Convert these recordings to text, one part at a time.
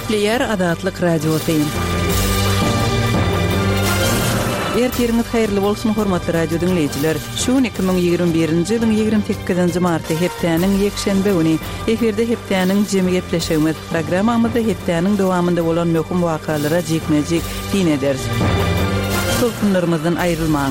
Täpleyer Adatlyk radiosyň. Ertiriniz hayırlı bolsun hormatly radio dinleyijiler. Şu 2021-nji ýylyň 28-nji marty hepdeniň ýekşenbe güni eferde hepdeniň jemy gepleşigimiz programmamyzda hepdeniň dowamynda bolan möhüm wakalara jekmejik din ederiz. Tolkunlarymyzdan aýrylmaň.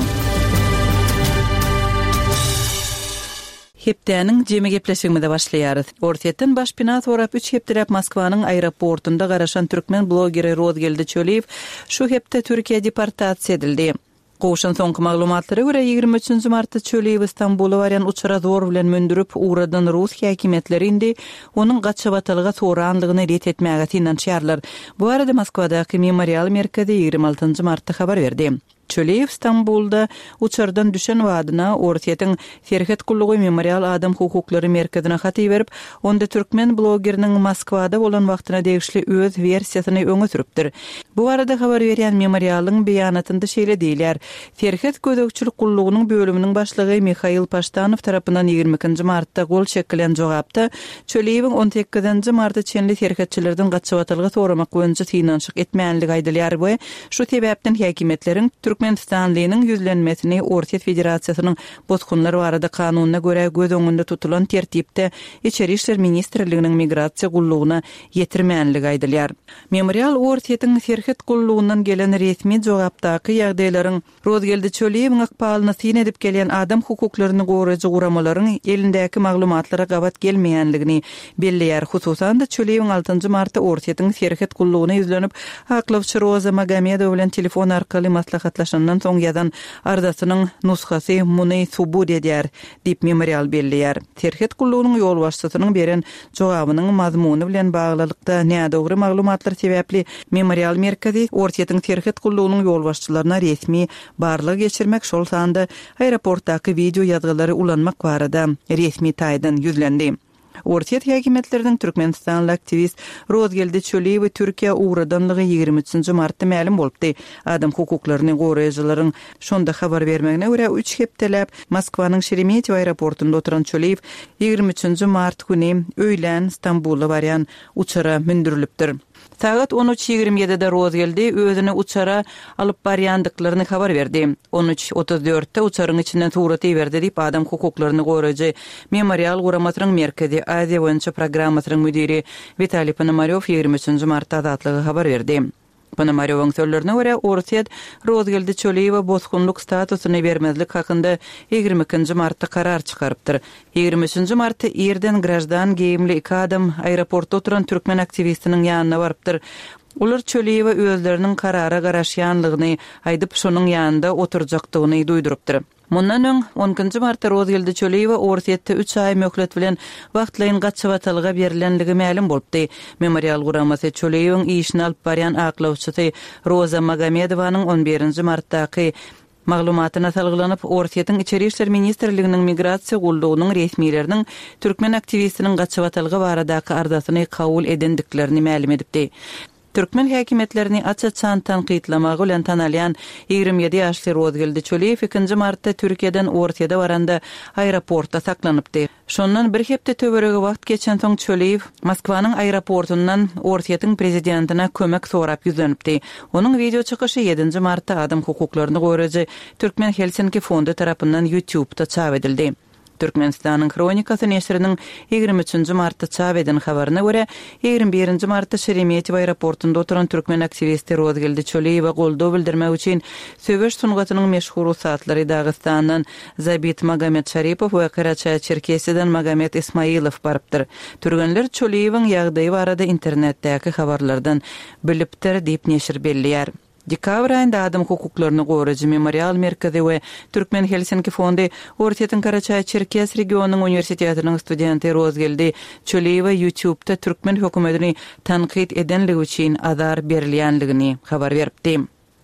Hepdeniň jemy gepleşigimizde başlaýarys. Ortiýetden baş bina sorap 3 hepdirep Moskwanyň aeroportunda garaşan türkmen blogeri Rozgeldi Çöliýew şu hepde Türkiýe deportasiýa edildi. Goşan soňky maglumatlara görä 23-nji martda Çöliýew Istanbuly barýan uçara zor bilen mündürüp uğradan Rus häkimetleri indi onuň gaçabatlyga soranlygyny ret etmäge tinançýarlar. Bu arada Moskwadaky Memorial merkezi 26-njy martda habar berdi. Çöliýew Istanbulda uçardan düşen wadyna Ortiýetiň Serhet Kullugy Memorial Adam hukuklary merkezine haty berip, onda türkmen blogeriniň Moskwada bolan wagtyna degişli öz versiýasyny öňe sürüpdir. Bu arada habar berýän Memorialyň beýanatynda şeýle diýilýär. Serhet Gödekçilik Kullugynyň bölüminiň başlygy Mikhail Paştanow tarapyndan 22-nji martda gol çekilen jogapda Çöliýewiň 18-nji martda çenli serhetçilerden gaçabatlyga soramak boýunça tinançyk etmänligi aýdylýar we şu sebäpden häkimetleriň Türkmenistanlynyň ýüzlenmesini Ortiýet Federasiýasynyň bozgunlary barada kanunyna görä göz öňünde tutulan tertipde Içeri işler ministrliginiň migrasiýa gullugyna ýetirmänligi aýdylýar. Memorial Ortiýetiň Serhet gullugyndan gelen resmi jogapdaky ýagdaýlaryň Rozgeldi Çöliýewiň akpalyny syn edip gelen adam hukuklaryny goraýjy guramalaryň elindäki maglumatlara gabat gelmeýänligini belleýär. Hususan da Çöliýewiň 6-njy martda Ortiýetiň Serhet gullugyna ýüzlenip haklawçy Roza Magomedow bilen telefon arkaly maslahatlaşandan soň ýazan ardasynyň nuskasy muny subut edýär diýip Memorial belleýär. Serhet gullugynyň ýol başçysynyň beren jogabynyň mazmuny bilen baglylykda nädogry maglumatlar sebäpli Memorial merkezi Ortiýetiň Serhet gullugynyň ýol başçylaryna resmi barlyk geçirmek şol sanda aeroportdaky video ýazgylary ulanmak barada resmi taýdan ýüzlendi. Ortiýet häkimetleriň Türkmenistanly aktivist Rozgeldi Çöliýew Türkiýe uğradanlygy 23-nji martda ma'lum bolupdy. Adam hukuklaryny goraýjylaryň şonda habar bermegine görä 3 hepdelep Moskwanyň Şeremetyew aeroportunda oturan Çöliýew 23-nji mart güni öýlen Istanbuly barýan uçara mündürilipdir. Saat 13:27-de Rozgeldi özüni uçara alyp barýandyklaryny habar berdi. 13:34-de uçaryň içinden suraty berdi diýip adam hukuklaryny goraýjy Memorial guramatynyň merkezi Aziýa boýunça programmasynyň müdiri Vitaliy Ponomaryow 23-nji martda azatlygy habar berdi. Ponomaryowyň sözlerine görä Ortiýet Rozgeldi Çöliýewe bozgunluk statusyny bermezlik hakynda 22-nji martda karar çykarypdyr. 23-nji martda erden grajdan geyimli 2 adam aeroportda oturan türkmen aktivistiniň ýanyna barypdyr. Ular Çöliýewe özleriniň karara garaşýanlygyny aýdyp şonuň ýanynda oturjakdygyny duýdurypdyr. Mundan öň 10-njy martda Rozgeldi Çöliýewe Ortiýetde 3 ay möhlet bilen wagtlaryň gaçabatlyga berilenligi ma'lum bolupdy. Memorial guramasy Çöliýewiň işini alyp barýan aklawçysy Roza Magomedowanyň 11-nji martdaky maglumatyna salgylanyp Ortiýetiň Içeri işler ministrliginiň migrasiýa gullugynyň resmileriniň türkmen aktivistiniň gaçabatlyga baradaky ardasyny kabul edendiklerini ma'lum edipdi. Türkmen häkimetlerini açaçan tanqidlamagy bilen tanalýan 27 ýaşly Rozgeldi Çöliýew 2-nji martda Türkiýeden Ortiýede baranda aeroportda saklanypdy. Şondan bir hepde töweregi wagt geçen soň Çöliýew Moskwanyň aeroportundan Ortiýetiň prezidentine kömek sorap ýüzlenipdi. Onuň video çykyşy 7-nji martda adam hukuklaryny goraýjy Türkmen Helsinki fondu tarapyndan YouTube'da çap edildi. Türkmenistanyň Kronikasy neşriniň 23-nji martda çap eden habaryna görä 21-nji martda Şeremetyew aeroportunda oturan türkmen aktivisti Rozgeldi Çöliýewe goldaw bildirmek üçin söwüş sungatynyň meşhur satlary Dağıstandan Zabit Magomed Şaripow we Karaçay-Çerkesiýeden Magomed Ismailow barypdyr. Türkmenler Çöliýewiň ýagdaýy barada internetdäki habarlardan bilipdir diýip neşir belleýär. Dekabr ayında adam hukuklaryny goraýjy Memorial merkezi we Türkmen Helsinki fondu Ortiýetiň Karaçay-Çerkes regionunyň universitetiniň studenti Rozgeldi Çöliýewe YouTube'da türkmen hökümetini tanqid edenligi üçin azar berilýänligini habar beripdi.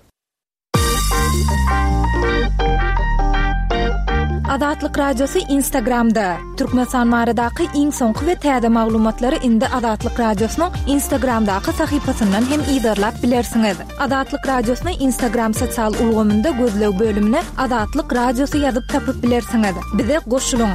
Adatlyk radiosu Instagramda. Türkmenistan maradaky iň soňky we täze maglumatlary indi Adatlyk radiosynyň Instagramdaky sahypasyndan hem ýydarlap bilersiňiz. Adatlyk radiosyny Instagram sosial ulgamynda gözlew bölümine Adatlyk radiosu ýazyp tapyp bilersiňiz. Bize goşulyň.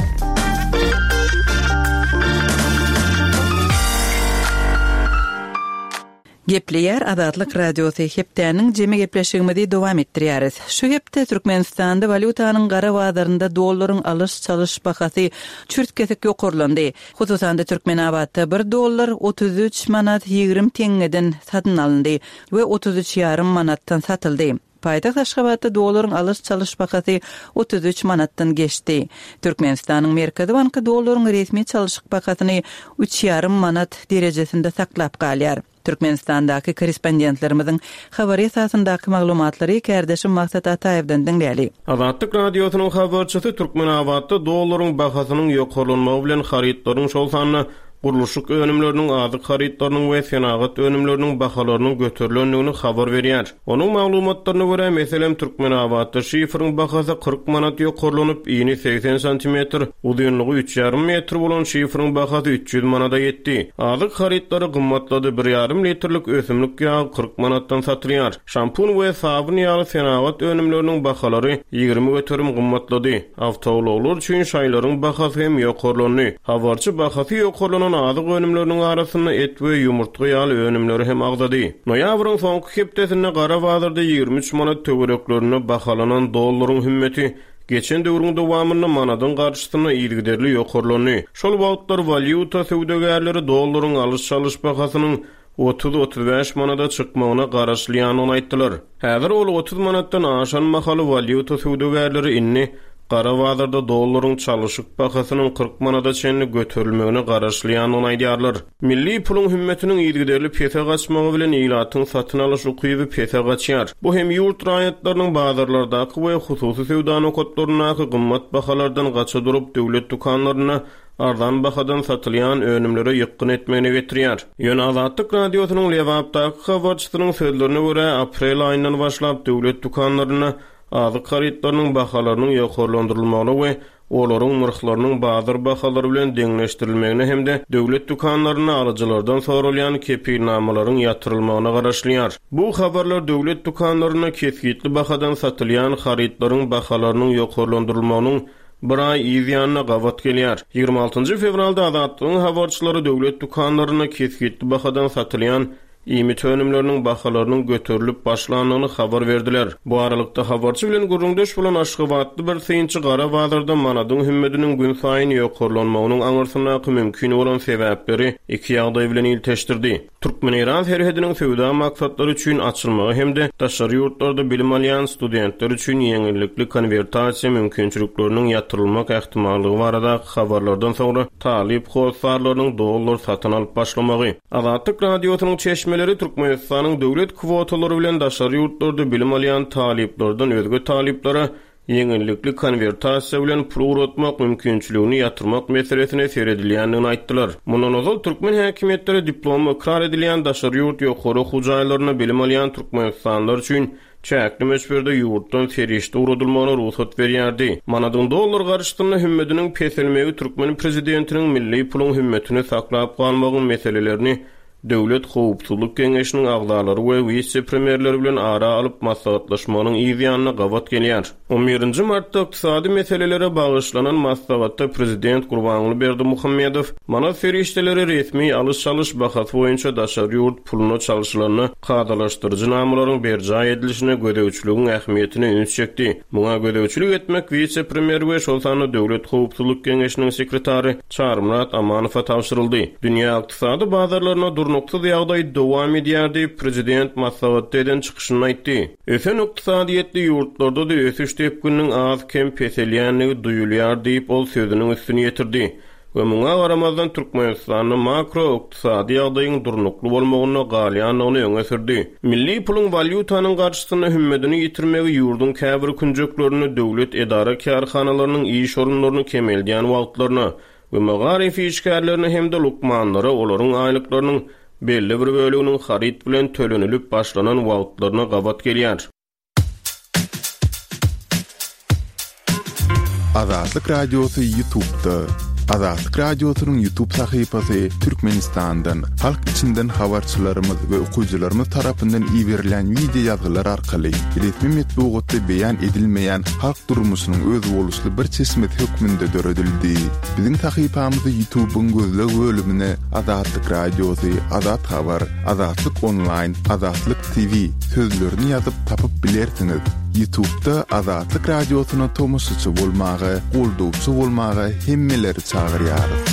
Gepleyer Adatlyk Radiosu heptäniň jeme gepleşigimizi dowam etdirýäris. Şu hepde Türkmenistanda valutanyň gara bazarynda dollaryň alış-çalış bahasy çürtgesek ýokurlandy. Hususan Türkmen awatda 1 dollar 33 manat 20 teňeden satyn alındy we 33,5 manatdan satyldy. Paytaxt Aşgabatda dollaryň alış-çalış bahasy 33 manatdan geçdi. Türkmenistanyň Merkezi Banky dollaryň resmi çalyşyk bahasyny 3,5 manat derejesinde saklap galýar. Türkmenistandaky korrespondentlerimiziň habary esasyndaky maglumatlary Kerdeşim Maksat Ataýewden dinläli. Adatlyk radiosynyň habarçysy Türkmen awatda dollaryň bahasynyň ýokurlanmagy bilen haritlaryň şol sanyny Guruluşyk önümleriniň azyk haritlarynyň we senagat önümleriniň bahalarynyň göterilendigini habar berýär. Onuň maglumatlaryna görä, meselem Türkmen awatda şifryň bahasy 40 manat ýokurlanyp, ýyny 80 cm, uzunlygy 3,5 metr bolan şifryň bahasy 300 manata ýetdi. Azyk haritlary gymmatlady, 1,5 litrlik ösümlik ýagy 40 manatdan satylýar. Şampun we sabun ýagy senagat önümleriniň bahalary 20 göterim gymmatlady. Awtowloglar üçin şaýlaryň bahasy hem ýokurlandy. Habarçy bahasy ýokurlanan azyk önümleriniň arasynda et we ýumurtga ýaly önümleri hem agdady. Noýabryň soňky hepdesinde gara bazarda 23 manat töwereklerini bahalanan dollaryň hümmeti geçen döwrüň dowamyny manadan garşysyna ýylgyderli ýokurlandy. Şol wagtlar valyuta söwdegärleri dollaryň alış-çalyş bahasynyň 30-35 manada çykmagyna garaşlýanyny aýtdylar. Häzir ol 30 manatdan aşan mahaly valyuta söwdegärleri inni Gara bazarda dollaryň çalyşyk bahasynyň 40 manada çenli göterilmegine garaşlýanyny aýdýarlar. Milli puluň hümmetiniň ýylgyderli pese gaçmagy bilen ýylatyň satyn alyş ukyby pese gaçýar. Bu hem ýurt raýatlarynyň bazarlardaky we hususy sewda nokatlarynaky gymmat bahalardan gaça durup döwlet dukanlaryna ardan bahadan satylýan önümlere ýykyn etmegine getirýär. Ýöne Adatlyk radiosynyň Lewapdaky habarçysynyň sözlerine görä, aprel aýyndan başlap döwlet dukanlaryna azyk haritlarynyň bahalarynyň ýokurlandyrylmagyna we olaryň myrhlarynyň bazar bahalary bilen deňleşdirilmegine hemde döwlet dukanlaryna alyjylardan sorulýan kepilnamalaryň ýatyrylmagyna garaşlýar. Bu habarlar döwlet dukanlaryna kesgitli bahadan satylýan haritlaryň bahalarynyň ýokurlandyrylmagynyň bir ay ýygyanyna gawat gelýär. 26 fevralda Adatlyň habarçylary döwlet dukanlaryna kesgitli bahadan satylýan ýymit önümleriniň bahalarynyň göterilip başlanýanyny habar berdiler. Bu aralykda habarçy bilen gurrundaş bolan Aşgabatly bir synçy gara bazarda manadyň hümmetiniň gün saýyn ýokurlanmagynyň aňyrsyna mümkin bolan sebäpleri iki ýagdaý bilen ilteşdirdi. Türkmen-Iran herhediniň sewda maksatlary üçin açylmagy hemde daşary ýurtlarda bilim alýan studentler üçin ýeňillikli konvertasiýa mümkinçilikleriniň ýatyrylmak ähtimallygy barada habarlardan soňra talip howsarlarynyň dollar satyn alyp başlamagy. Adatlyk radiosynyň çeşmeleri Türkmenistanyň döwlet kwotalary bilen daşary ýurtlarda bilim alýan taliplerden özge taliplere ýeňillikli konvertasiýa bilen pul uratmak mümkinçiligini ýatyrmak meselesine seredilýändigini aýtdylar. Mundan ozal türkmen häkimetleri diplom ikrar edilýän daşary ýurt ýokary hujaýlaryna bilim alýan türkmenistanlylar üçin çäkli meşberde ýurtdan serişde uradylmagyna ruhsat berýärdi. Manadyň dollar garşysyna hümmetiniň peselmegi Türkmen prezidentiniň milli puluň hümmetini saklap galmagyň meselelerini Döwlet Howpsuzlyk Geňeşiniň agdalary we vice-premierleri bilen ara alyp maslahatlaşmagynyň ýygyanyna gawat gelýär. 11 martda ykdysady meselelere bagyşlanan maslahatda prezident Gurbanguly Berdimuhammedow mana ferişdeleri resmi alış-çalyş bahasy boýunça daşary ýurt puluny çalyşlaryny kadalaşdyrjy namalaryň berjay edilişine gödäwçiligiň ähmiýetini üns çekdi. Muňa gödäwçilik etmek vice-premier we şol sany Döwlet Howpsuzlyk Geňeşiniň sekretary Çarmrat Amanowa tapşyryldy. Dünýä ykdysady bazarlaryna nokta ýagdaý dowam edýär diýip prezident maslahatdan çykyşyny aýtdy. Ösen ykdysadyýetli ýurtlarda da ösüş tepkiniň az kem peselýänligi duýulýar diýip ol sözüniň üstüne ýetirdi. We muňa garamazdan Türkmenistanyň makro ykdysady ýagdaýyň durnukly bolmagyna galýanyny öňe sürdi. Milli puluň valyutanyň garşysyna hümmetini ýitirmegi ýurdun käbir künjeklerini döwlet edara karhanalarynyň iş orunlaryny kemeldýän wagtlaryna we magarifi işgärlerini hemde lukmanlara olaryň aýlyklarynyň belli bir bölüginiň harit bilen tölenilip başlanan wagtlaryna gawat gelýär. Adatlyk radiosu YouTube'da Azatlyk Radiosynyň YouTube sahypasy Türkmenistandan, halk içinden habarçylarymyz we okuwçylarymyz tarapyndan ýiberilen video ýazgylar arkaly resmi metbuatda beýan edilmeýän halk durmuşynyň öz boluşly bir çeşmet hökmünde döredildi. Biziň sahypamyzy YouTube'un gözleg bölümine Azatlyk Radiosy, Azat Habar, Azatlyk Online, Azatlyk TV sözlerini ýazyp tapyp bilersiňiz. YouTube'da Azatlyk Radiosyna tomoşçy bolmagy, goldowçy bolmagy hemmeleri çağırýarys.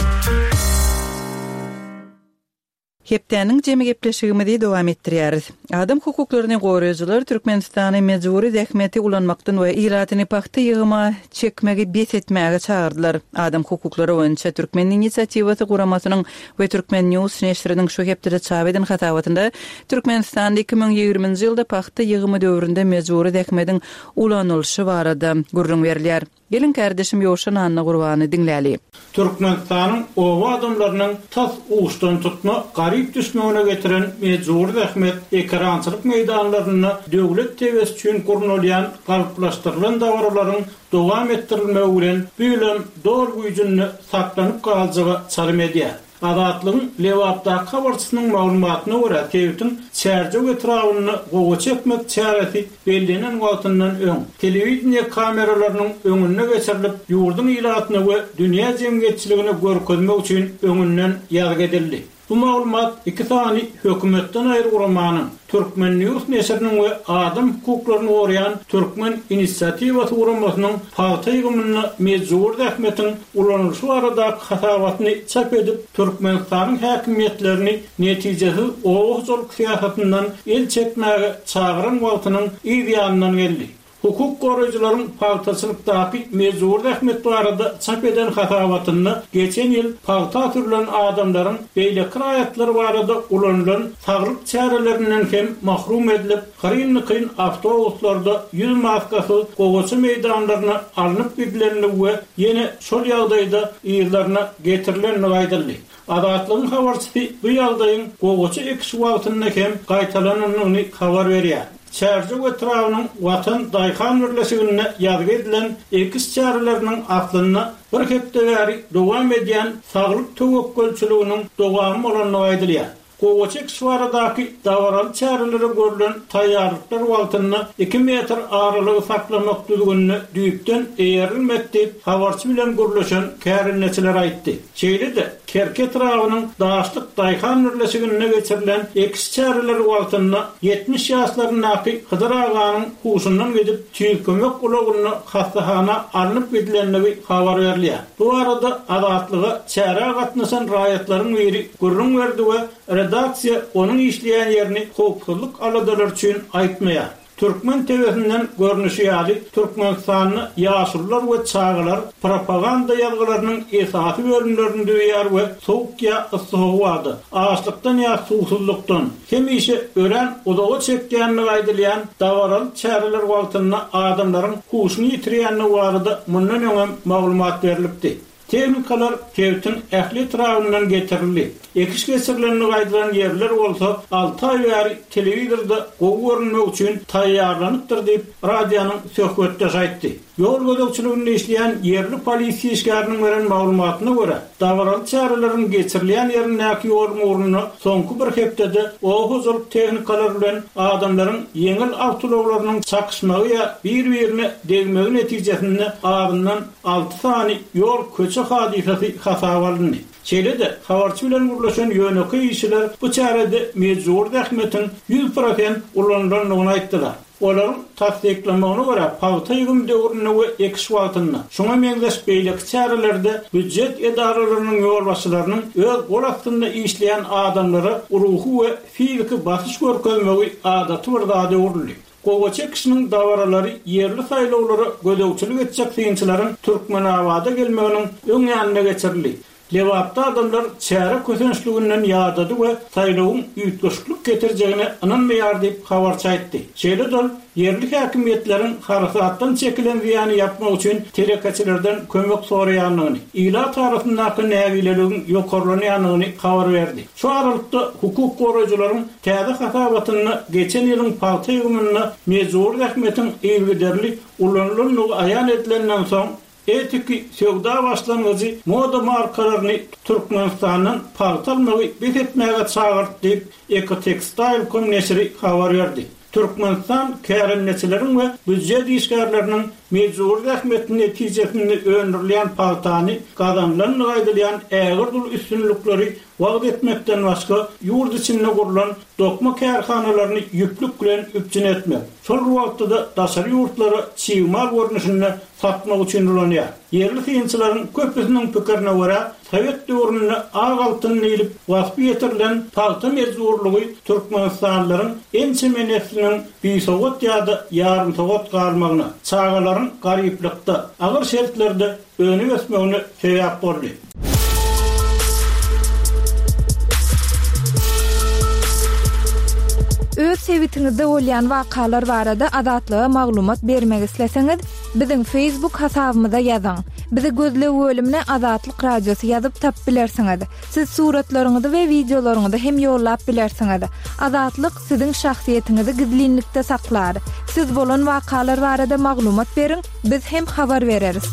Hepdäniň jemi gepleşigimizi dowam etdirýäris. Adam hukuklaryny goraýjylar Türkmenistany mejburi zähmeti ulanmakdan we iratyny paxta ýygyma çekmegi bet etmäge çağırdylar. Adam hukuklary boýunça Türkmen inisiatiwasy guramasynyň we Türkmen News neşriniň şu hepde çap eden hatawatynda Türkmenistanda 2020-nji ýylda paxta ýygymy döwründe mejburi zähmetiň ulanylşy barada gurrun berilýär. Gelin kardeşim Ýoşan Anna Gurbany dinläli. Türkmenistanyň owa adamlarynyň tas uçdan tutma garyp düşmegine getiren mejburi zähmet ekrançylyk meýdanlaryny döwlet tebesi üçin gurnulýan galplaşdyrylan dawarlaryň dowam etdirilmegi bilen büýlem dor güýjüni saklanyp galjagy çalym edýär. Azatlygyň lewapda habarçysynyň maglumatyna görä tewtin çärjek etrawyny gowa çekmek çäresi bellenen wagtyndan öň telewiziýa kameralarynyň öňüne geçirilip ýurdun ýylatyny we dünýä jemgyýetçiligini görkezmek üçin öňünden ýazg edildi. Bu maglumat iki tany hökümetden aýry guramanyň Türkmen News neşriniň we adam hukuklaryny goraýan Türkmen inisiatiwasy guramasynyň paxta ýygymyny mejbur zähmetiň ulanylşy barada hatawatyny çap edip Türkmenistanyň häkimiýetlerini netijesi owuzlyk syýasatyndan el çekmäge çağıran wagtynyň ýa-da geldi. Hukuk goraýjylaryň paxtaçylykdaky mejbur zähmet barada çap eden hatawatyny geçen ýyl paxta türlen adamlaryň beýle kiraýatlary barada ulanylan saglyk çärelerinden hem mahrum edilip, kyryn awtobuslarda ýüz maskasy gowaçy meýdanlaryna alınıp gidilenini we ýene şol ýagdaýda ýerlerine getirilenini aýdyldy. Azatlygyň habarçysy bu ýagdaýyň gowaçy ekşi wagtyny hem gaýtalanyny habar berýär. Çärjek etrawynyň Watan Daýhan birleşigine ýazgy edilen ekis çärelerini aklyna bir hepde bäri dowam edýän saglyk töwekkelçiliginiň dowamy bolanyny aýdylýar. Gowaçyk şwaradaky dawaral çäreleri görülen taýýarlyklar wagtyny 2 metr aralygy saklamak düzgünni düýpden eýerilmek diýip habarçy bilen gürleşen kärinleçiler aýtdy. Şeýle-de Kerket raýonynyň Daşlyk Daýhan birleşigine geçirilen ekis çäreleri wagtyny 70 ýaşlarynaky Hydyr aganyň huşundan gedip tüýkömek ulagyny hastahana alınıp gidilenini habar berilýär. Bu arada azatlyga çäre gatnaşan raýatlaryň biri gurrun berdi we redaksiya onun işleyen yerini hukukçuluk aladalar için aýtmaýar. Türkmen tebesinden görnüşi ýaly Türkmenistanyny ýaşurlar we çağılar propaganda ýazgylarynyň esasy bölümlerini döýär we soğukya yssygy, açlykdan ýa susuzlukdan hemişe ören odagy çekýänini aýdylýan dawaral çäreler wagtyna adamlaryň huşuny ýitirýänini barada mundan öňe maglumat berilipdi. Tehnikalar tewtin ähli tarapyndan getirildi. Ekis geçirilenini aýdylan ýerler bolsa 6 aý bäri telewizorda görünmek üçin taýýarlanypdyr diýip radionyň söhbetde aýtdy. Ýol gözegçiliginde işleýän ýerli polisiýa işgäriniň beren maglumatyna görä, dawaral çäreleriň geçirilýän ýerindäki ýol muruny soňky bir hepdede owuzlyk tehnikalar bilen adamlaryň ýeňil awtologlarynyň çakışmagy ýa bir-birine degmegi netijesinde aryndan 6 sany ýol köçe hadisesi hasawalyndy. Şeýle-de habarçy bilen gurlaşan ýönöke işler bu çärede mejbur zähmetiň 100% ulanylanyny aýtdylar. Olaryň tasdiklamagyna görä paxta ýygym döwrüne we ekis wagtyna şoňa meňzeş beýlek çärelerde büdjet edaralarynyň ýolbaşçylarynyň öz gol astynda işleýän adamlara ruhy we fizik basyş görkezmegi adaty bir zady uruldy. Gowaçy kişiniň dawaralary ýerli saýlawlary gödäwçilik etjek synçylaryň Türkmen awada gelmeginiň öň ýanyna geçirildi. Lewapda adamlar çäre kösençliginden ýadady we saýlawyň ýetgeşlik getirjegine inanmaýar diýip habarçy aýtdy. Şeýle-de yerli häkimiýetleriň harasatdan çekilen ziýany ýapmak üçin terekaçylardan kömek soraýanlygyny, ila tarapyndan nägileriň ýokarlanýanyny habar berdi. Şu aralykda hukuk goraýjylaryň täze hatawatyny geçen ýylyň paxta ýygymyny mejbur zähmetiň ýerli ulanylanyny aýan edilenden soň etiki sevda başlangıcı moda markalarını Türkmenistan'ın paltalmağı beketmeye çağırdı deyip Eko-Textile Komnesiri haber verdi. Türkmenistan kârinneçilerin ve büdjet işgärlerinin mecburi rahmetin neticesini öndürülen paltany kazanılan gaýdylyan ägir üstünlükleri wagt etmekden başga yurt içinde kurulan dokma kärhanalaryny yüklük bilen üpçün etmek. Şol wagtda daşary yurtlara çiğmal görnüşinde satmak üçin ulanýar. Yerli synçylaryň köpüsiniň pikirine görä, Sovet döwründe ağ altyn elip wasp ýetirilen palta mezurlugy Türkmenistanlylaryň en semenetliniň bisogot ýa-da ýarym sogot galmagyna, çağalaryň garyplykda, agyr şertlerde öňe geçmegine sebäp boldy. Öz sevitiňizde bolýan wakalar barada adatlyga maglumat bermek isleseňiz, biziň Facebook hasabymyza ýazyň. Bizi gözle bölümine Adatlyk Radiosu ýazyp tap bilersiňiz. Siz suratlaryňyzy we videolaryňyzy hem ýollap bilersiňiz. Adatlyk siziň şahsiýetiniňizi gizlinlikde saklar. Siz bolan wakalar barada maglumat beriň, biz hem habar bereriz.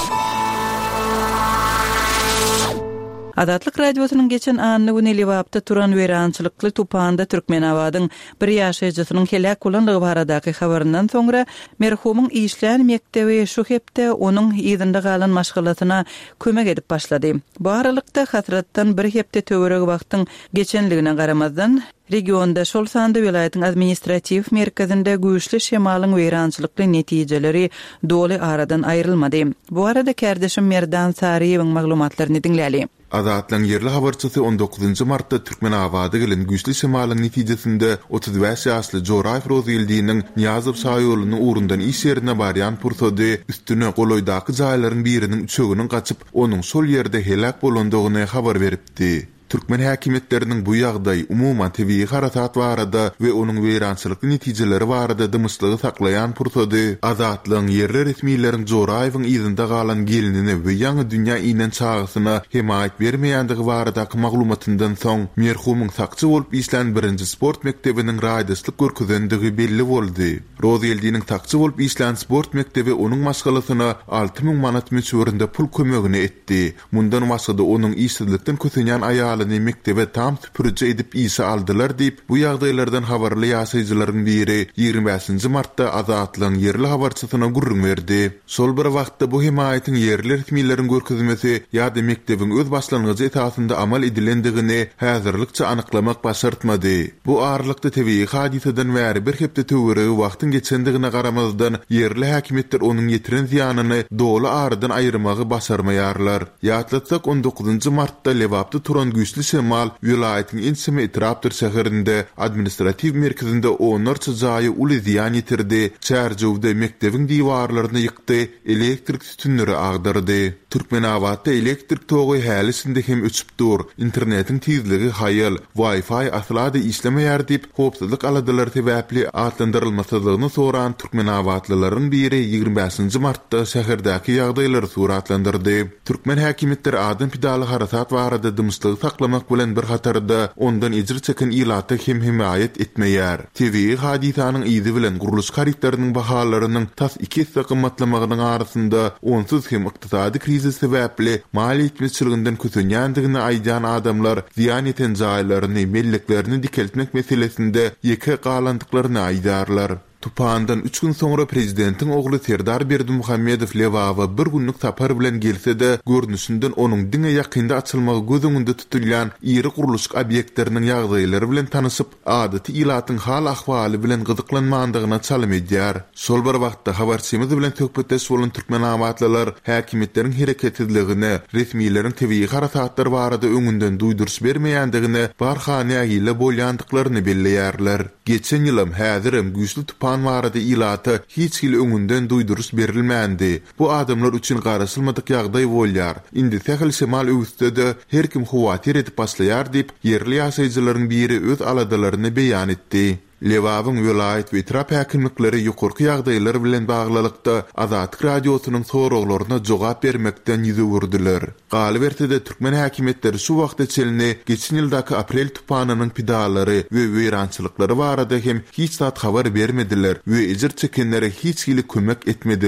Adatlyk Radiosynyň geçen anny güneli wagtda turan werançylykly Tupanda Türkmenawadyň bir ýaşaýjysynyň helak bolanlygy baradaky habaryndan soňra merhumyň işlän mektebi şu hepde onuň ýyzynda galan maşgalatyna kömek edip başlady. Bu aralykda hatratdan bir hepde töwereg wagtyň geçenligine garamazdan regionda şol sanda vilayatyň administrativ merkezinde güýçli şemalyň werançylykly netijeleri doly aradan aýrylmady. Bu arada kardeşim Merdan Sariýewiň maglumatlaryny dinläli. Adatlyň yerli habarçysy 19 martda Türkmenawada gelen güýçli şemalyň netijesinde 35 ýaşly Joraýew Rozyeldiňiň Niýazow saýolunyň urundan iş ýerine barýan pursady üstüne goloýdaky jaýlaryň biriniň üçeginiň gaçyp onuň şol ýerde helak bolandygyny habar beripdi. Türkmen häkimetleriniň bu ýagdaý umuman tebii haratat barada we onuň werançylykly netijeleri barada dymyslygy saklayan pursady Adatlyň yerli resmiýetleriniň Joraýewiň ýyzynda galan gelinini we ýangy dünýä inen çağısyna himayet bermeýänligi baradaky maglumatyndan soň merhumyň sakçy bolup işlän 1-nji sport mektebiniň raýdyslyk görkezendigi belli boldy. Rozyeldiňiň sakçy bolup işlän sport mektebi onuň maşgalasyna 6000 manat meçhurynda pul kömegini etdi. Mundan başga da onuň işsizlikden kösenýän aýalyny mektebe tam süpürje edip işe aldylar diýip bu ýagdaýlardan habarly ýaşaýjylaryň biri 25 martda Adatlyň yerli habarçysyna gurrun berdi. Şol bir wagtda bu himayetiň yerli resmiýetleriň görkezmesi ýa-da mektebiň öz başlangyjy etasynda amal edilendigini häzirlikçe anyklamak başartmady. Bu aralykda tebii hadiseden bäri bir hepde töweregi wagtyň geçendigine garamazdan yerli häkimetler onuň ýetiren ziýanyny doly aradan aýyrmagy başarmaýarlar. Ýatlatsak 19 martda Lewapda turan güýçli şemal vilayatyň ensemi Etrapdyr şäherinde administrativ merkezinde onarça jaýy uly ziýan ýetirdi. Çärjewde mektebiň diwarlaryny ýykdy, elektrik tütünleri agdardy. Türkmenawatda elektrik togy hälisinde hem öçüp dur. Internetiň tezligi haýal, Wi-Fi aslada işlemeýär diýip hopsuzlyk aladylar sebäpli atlandyrylmasadygyny soran Türkmenawatlylaryň biri 25 martda şäherdäki ýagdaýlary suratlandyrdy. Türkmen häkimetleri adam pidaly haratat barada dymyslygy saklamak bilen bir hatarda ondan ejir çeken ýylaty hem himayet etmeýär. Tebii hadisanyň ýyzy bilen guruluş karyptarynyň bahalarynyň tas 2 kymmatlamagynyň arasynda onsuz hem ykdysady kriz sebäpli maliýet meçhulygyndan kösenýändigini aýdan adamlar ziýan eten jaýlaryny, melleklerini dikeltmek meselesinde ýeke galandyklaryny aýdarlar. Tupandan 3 gün sonra prezidentiň ogly Serdar Berdimuhammedow Lewawa bir günlük sapar bilen gelse-de görnüşinden onuň diňe ýakynda açylmagy göz öňünde tutulýan iri guruluş obýektleriniň ýagdaýlary bilen tanysyp, adaty ýylatyň hal ahwaly bilen gyzyklanmandygyna çalym edýär. Şol bir wagtda habarçymyz bilen töhbetdeş bolan türkmenawatlylar häkimetleriň hereketliligini, resmiýetleriň tebii haratatlar barada öňünden duýduruş bermeýändigini, barhany ýaýyla bolýandyklaryny belleýärler. Geçen ýylym häzirim güýçli Tupan barada ýylaty hiç hili öňünden duýduruş berilmändi. Bu adamlar üçin garaşylmadyk ýagdaý bolýar. Indi tähil şemal öwüstede her kim huwatir edip başlaýar diýip yerli ýaşaýjylaryň biri öz aladalaryny beýan etdi. Lewawyň vilayat we Etrap häkimlikleri ýokurky ýagdaýlar bilen baglylykda Adatlyk Radiosynyň soraglaryna jogap bermekden ýüze wurdylar. Galy bertede türkmen häkimetleri şu wagtda çelini geçen ýyldaky aprel tupanynyň pidalary we werançylyklary barada hem hiç zat habar bermediler we ejir çekenlere hiç hili kömek etmediler.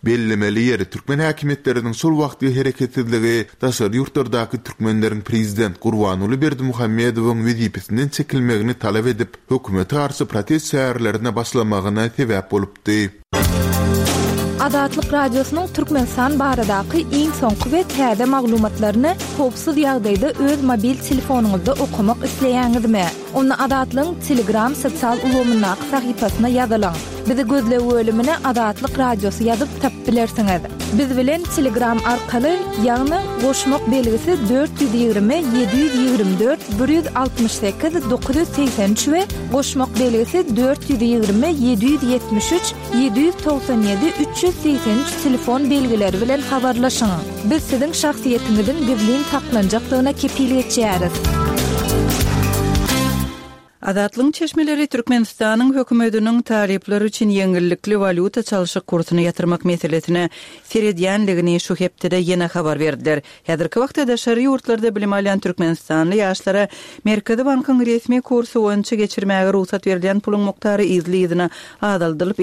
bellemeli ýeri türkmen häkimetleriniň şol wagtdy hereketsizligi daşary ýurtlardaky türkmenleriň prezident Gurbanuly Berdimuhammedowyň wezipesinden çekilmegini talap edip hökümete garşy protest şäherlerine başlamagyna sebäp bolupdy. Adatlyk radiosynyň Türkmenistan baradaky iň soňky we täze maglumatlaryny howpsuz ýagdaýda öz mobil telefonuňyzda okumak isleýäňizmi? Onu Adatlyň Telegram sosial ulgamyna sahypasyna ýazylaň. Bizi gözle bölümine Adatlyk Radiosy ýazyp tap bilersiňiz. Biz bilen Telegram arkaly ýagny goşmak belgisi 420 724 168 983 we goşmak belgisi 420 773 797 383 telefon belgileri bilen habarlaşyň. Biz siziň şahsiýetiňiziň gizlin saklanjaklygyna kepilik etýäris. Adatlyň çeşmeleri Türkmenistanyň hökümetiniň talepleri üçin ýeňillikli valyuta çalyşyk kursyny ýatyrmak meselesine seredýänligini şu hepde ýene habar berdiler. Häzirki wagtda daşary ýurtlarda bilim alýan Türkmenistanly ýaşlara Merkezi bankyň resmi kursy boýunça geçirmäge ruhsat berilen puluň muktary izlidine adaldylyp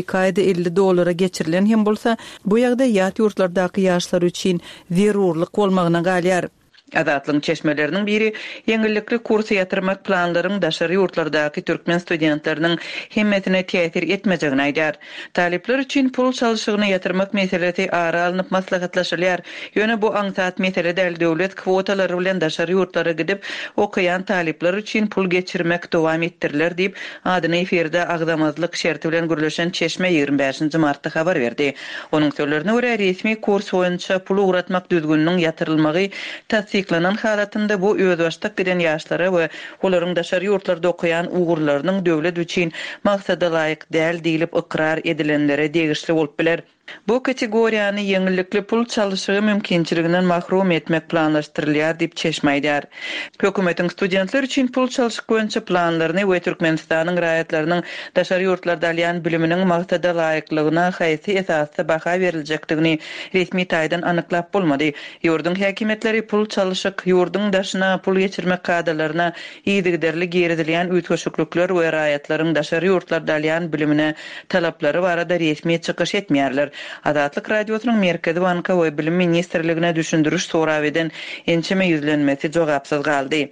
$250 geçirilen hem bolsa bu ýagda ýat ýurtlardaky ýaşlar üçin zerurlyk bolmagyna galýar. Adatlyň çeşmeleriniň biri ýeňillikli kursy ýatyrmak planlaryň daşary ýurtlardaky türkmen studentleriniň himmetine täsir etmejegini aýdar. Talepler üçin pul çalyşygyny ýatyrmak meselesi ara alynıp maslahatlaşylýar. Ýöne bu aňsat mesele däl döwlet kwotalary bilen daşary ýurtlara gidip okuyan talepler üçin pul geçirmek dowam etdirler diýip adyny eferde agdamazlyk şerti bilen gürleşen çeşme 25 martda habar berdi. Onuň sözlerine görä resmi kurs boýunça pul uğratmak düzgünliğiniň ýatyrylmagy tasdiklanan halatynda bu özbaşdyk giden ýaşlara we olaryň daşary ýurtlarda okuyan ugurlarynyň döwlet üçin maksada laýyk däl diýilip ikrar edilenlere degişli bolup biler. Bu kategoriýany ýeňillikli pul çalyşygy mümkinçiliginden mahrum etmek planlaşdyrylýar diýip çeşmeýdär. Hökümetiň studentler üçin pul çalyşyk boýunça planlaryny we Türkmenistanyň raýatlarynyň daşary ýurtlarda alýan biliminiň maksada laýyklygyna haýsy esasda baha berilejekdigini resmi taýdan anyklap bolmady. Ýurdun häkimetleri pul çalyşyk ýurdun daşyna pul geçirmek kadrlaryna ýygyderli gerizilýän ütköşüklükler we raýatlaryň daşary ýurtlarda alýan bilimine talaplary barada resmi çykyş etmeýärler. Adatlyk Radiosynyň Merkezi Banka we Bilim Ministrligine düşündürüş sorap eden ençeme ýüzlenmesi jogapsyz galdy.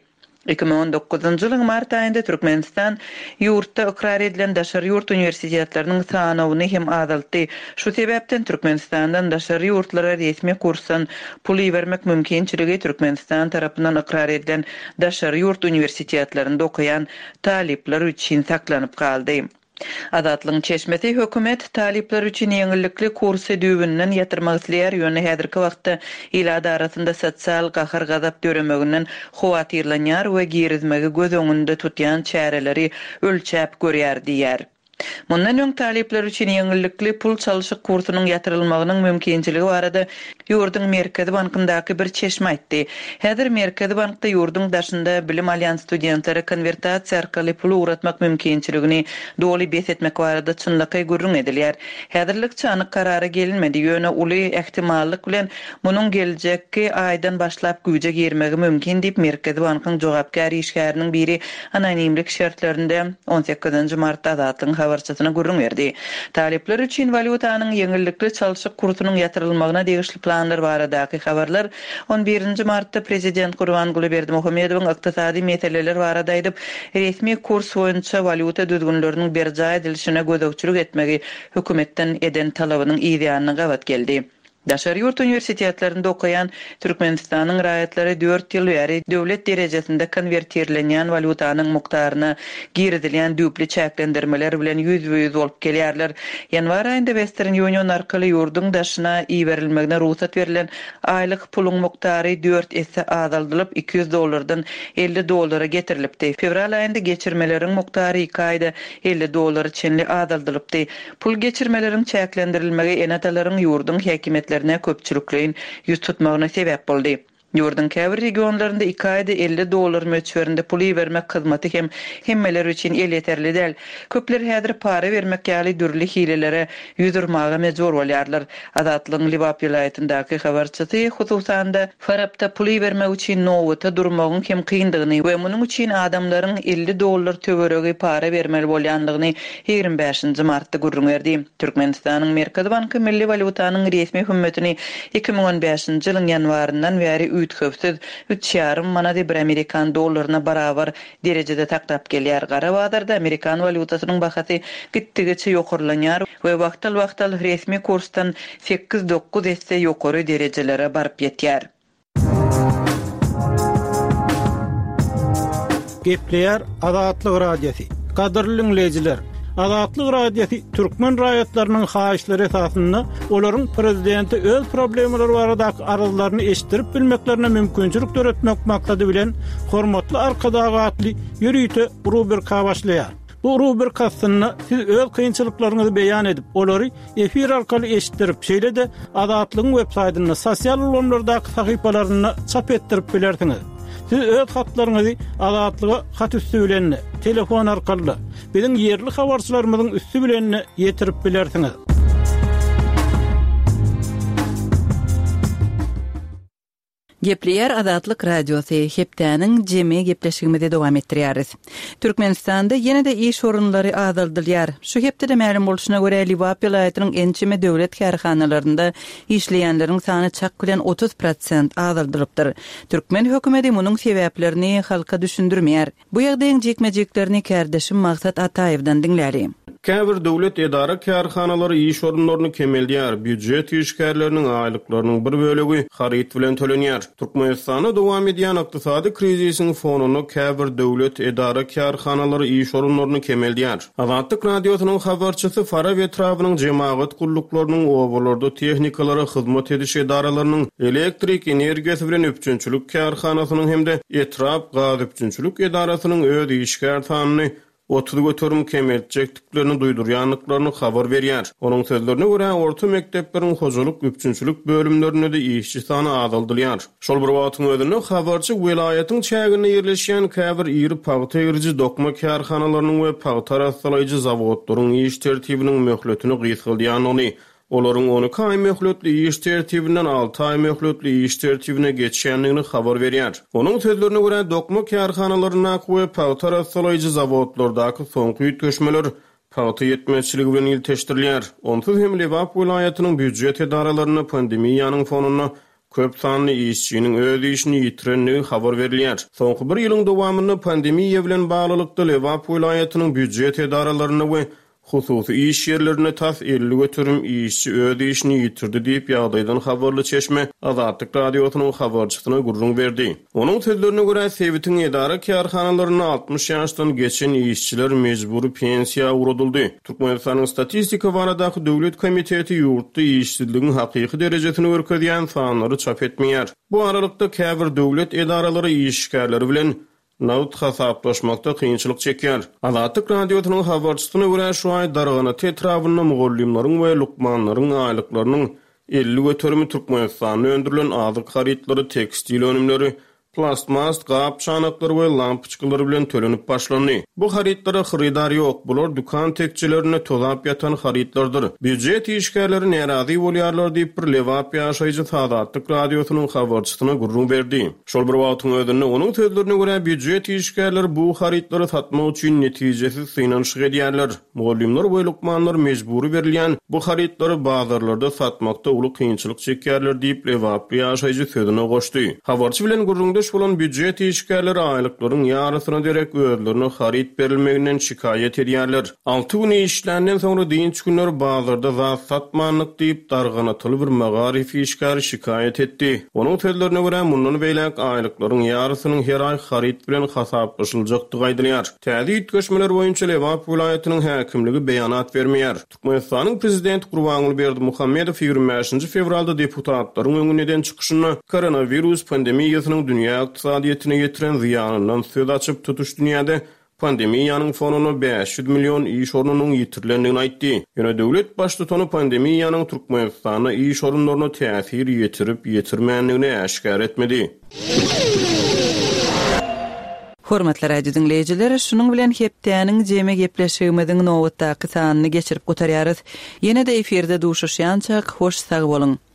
2019-njy ýylyň mart aýynda Türkmenistan ýurtda ikrar edilen daşary ýurt universitetleriniň sanawyny hem azaltdy. Şu sebäpden Türkmenistandan daşary ýurtlara resmi kursdan pul bermek mümkinçiligi Türkmenistan tarapyndan ikrar edilen daşary ýurt universitetlerinde okuyan talepler üçin saklanyp galdy. Adatlyň çeşmesi hökümet talepler üçin ýeňillikli kursy düýbünden ýatyrmak isleýär. Ýöne häzirki wagtda ilada arasynda sosial gahar gazap döremeginden howatyrlanýar we girizmegi göz öňünde tutýan çäreleri ölçäp görýär diýär. Mundan öň talepler üçin ýeňillikli pul çalyşyk kursynyň ýatyrylmagynyň mümkinçiligi barada ýurdun Merkezi Bankyndaky bir çeşme aýtdy. Häzir Merkezi Bankda ýurdun daşynda bilim alýan studentlere konvertasiýa arkaly pul uğratmak mümkinçiligini doly bes etmek barada çynlyky görüň edilýär. Häzirlikçe anyk karara gelinmedi. Ýöne uly ähtimallyk bilen munyň geljekki aýdan başlap güýje girmegi mümkin diýip Merkezi Bankyň jogapkar işgäriniň biri anonimlik şertlerinde 18 martda Adatlyň habarçysyna görüň berdi. Talepler üçin valyutanyň ýeňillikli çalyşyk kursynyň ýatyrylmagyna degişli planlar baradaky habarlar 11 martda Prezident Gurbanuly Berdimuhammedowyň ykdysady meseleler barada aýdyp, resmi kurs boýunça valyuta düzgünleriniň berja edilişine gözegçilik etmegi hökümetden eden talabynyň ýa-da gabat geldi. Daşary ýurt universitetlerinde okuyan Türkmenistanyň raýatlary 4 ýyl bäri döwlet derejesinde konvertirlenýän valyutanyň mukdaryna girizilýän düýpli çäklendirmeler bilen ýüz bolup gelýärler. Ýanwar aýynda Western Union arkaly ýurdun daşyna iýberilmegine ruhsat berilen aýlyk puluň muktary 4 esse azaldylyp $200 $50 getirilipdi. Fevral aýynda geçirmeleriň muktary 2 aýda $50 çenli azaldylypdy. Pul geçirmeleriň çäklendirilmegi enatalaryň ýurdun häkimetleri köpçülüklerin yüz tutmagyna sebäp boldy. Ýurdun käbir regionlarynda 2 aýda $50 möçberinde puly bermek hyzmaty hem hemmeler üçin el yeterli däl. Köpler häzir para bermek ýaly dürli hilelere ýüzürmäge mejbur bolýarlar. Adatlyň Libap vilayatyndaky habarçysy hususanda Farabda puly bermek üçin nowata durmagyň hem kyndygyny we munyň üçin adamlaryň $50 töweregi para bermeli bolýandygyny 25-nji martda gurrunberdi. Türkmenistanyň Merkezi Banky Milli Walutanyň resmi hümmetini 2015-nji ýylyň ýanwaryndan bäri ütköpsiz 3,5 manat bir Amerikan dollaryna barabar derejede taklap gelýär. Garabadarda Amerikan walutasynyň bahasy gitdigiçe ýokurlanýar we wagtal resmi kursdan 8-9 esse ýokary derejelere baryp ýetýär. Gepleýär Azatlyk radiosi. Kadrly dinleyijiler, Azatlyk radiosi türkmen raýatlarynyň haýyşlary esasynda olaryň prezidenti öz problemleri baradaky arzularyny eşitdirip bilmeklerine mümkinçilik töretmek maksady bilen hormatly arkadagatly ýürüýte rubrika başlaýar. Bu rubrikasyny siz öz kynçylyklaryňyzy beýan edip, olary efir arkaly eşitdirip, şeýle-de Azatlygyň web-saýtyna, sosial ulanlardaky sahypalaryna çap etdirip bilersiňiz. Siz öz hatlaryňyzy Azatlyga hat üstü bilen, telefon arkaly biziň ýerli habarçylarymyzyň üstü bilen ýetirip bilersiňiz. Gepleýär Azatlyk radiosu hepdäniň jemi gepleşigimizde dowam etdirýäris. Türkmenistanda ýene-de iş orunlary azaldylýar. Şu hepde de ma'lum bolşuna görä Libap vilayatynyň ençime döwlet karhanalaryna işleýänleriň sany çak bilen 30% azaldylypdyr. Türkmen hökümeti munyň sebäplerini halka düşündirmeýär. Bu ýagdaýyň jekmejeklerini kärdeşim Maksat Ataýewdan dinläri. Käbir döwlet edara karhanalary iş orunlaryny kemeldýär. Büdjet işgärleriniň aýlyklarynyň bir bölegi haryt bilen tölenýär. Türkmenistanda dowam edýän ykdysady krizisiň fonuny käbir döwlet edara karhanalary iş orunlaryny kemeldýär. Azatlyk radiosynyň habarçysy Farab etrabynyň jemaat gullyklarynyň owalarda tehnikalary hyzmat ediş edaralarynyň elektrik energiýasy bilen öpçünçülük karhanasynyň hemde etrap gaz öpçünçülük edarasynyň öz işgär sanyny 30 götürüm kemeltjekliklerini duýdurýanlyklaryny habar berýär. Onuň sözlerine görä orta mektepleriň hojalyk öpçünçülük bölümlerinde de işçi sany azaldylýar. Şol bir wagtyň özünde habarçy welaýatyň çägine ýerleşýän käbir ýyry paýta ýerji dokma karhanalarynyň we paýta rasalaýjy zawodlaryň iş tertibiniň möhletini gysgylýanyny, olaryň 12 aý möhletli iş tertibinden 6 aý möhletli iş tertibine geçýänligini habar berýär. Onuň sözlerine görä dokma karhanalaryna we paýta rasalaýjy zawodlardaky soňky ýetgeşmeler paýta ýetmezçiligi bilen ilteşdirilýär. Onsuz hem Libap vilayatynyň büdjet edaralaryna pandemiýanyň fonuna köp sanly işçiniň öz işini ýitirenligi habar berilýär. Soňky bir ýylyň dowamyny pandemiýa bilen baglykda Libap vilayatynyň büdjet edaralaryna we hususy iş ýerlerine tas 50 götürüm işçi öz işini ýitirdi diýip ýagdaýdan habarly çeşme Azatlyk radiosynyň habarçysyna gurrun berdi. Onuň sözlerine görä Sebitiň edara karhanalaryna 60 ýaşdan geçen işçiler mejburi pensiýa uradyldy. Türkmenistanyň statistika baradaky döwlet komiteti ýurtda işsizligiň hakyky derejesini görkezýän sanlary çap etmeýär. Bu aralykda käbir döwlet edaralary işgärleri bilen nawt hasaplaşmakda kynçylyk çekýär. Azatlyk radiosynyň habarçysyna görä şu aý dargyna tetrabyny mugullimlaryň we lukmanlaryň aýlyklarynyň 50 götürimi Türkmenistanyň öndürilen azyk harytlary, tekstil önümleri, plastmas, gap çanaklary we lampyçkylary bilen tölenip başlandy. Bu harytlara xyridar ýok, bular dukan tekçilerine tozap ýatan harytlardyr. Büdjet işgärleri nerazy bolýarlar diýip bir Libap ýaşaýjy Azatlyk radiosynyň habarçysyna gurrun berdi. Şol bir wagtyň özünde onuň sözlerine görä büdjet işgärleri bu harytlary satmak üçin netijesiz synanyşyk edýärler. Mugullimler we lukmanlar mejburi berilýän bu harytlary bazarlarda satmakda uly kynçylyk çekýärler diýip Libap ýaşaýjy sözüne goşdy. Habarçy bilen gurrundaş bolan büdjet işgärleri aýlyklaryň ýarysyna derek özlerine haryt berilmeginden şikayet edýärler. 6 gün işländen soňra diňç günler bazarda zat satmanlyk diýip darganatyly bir magarif işgär şikayet etdi. Onuň sözlerine görä mundan beýlek aýlyklaryň ýarysynyň her aý haryt bilen hasaplaşyljakdygy aýdylýar. Täze ýetgeşmeler boýunça Libap vilayatynyň häkimligi beýanat bermeýär. Türkmenistanyň prezidenti Gurbanguly Muhammedow 25 fevralda deputatlaryň öňünden çykyşyna koronavirus pandemiýasynyň dünýä ykdysadyýetyne getiren ziýanynyň söz açyp tutuş dünýäde pandemiýanyň fonuny 500 milyon iş orunynyň ýitirilýändigini aýtdy. Ýöne döwlet başlygyny pandemiýanyň Türkmenistana iş orunlaryna täsir ýetirip ýetirmänligini aşkar etmedi. Hormatly radio dinleyijiler, şunuň bilen hepdäniň jeme gepleşigimiziň nowatdaky sanyny geçirip gotarýarys. Ýene-de eferde duşuşýançak hoş sag bolun.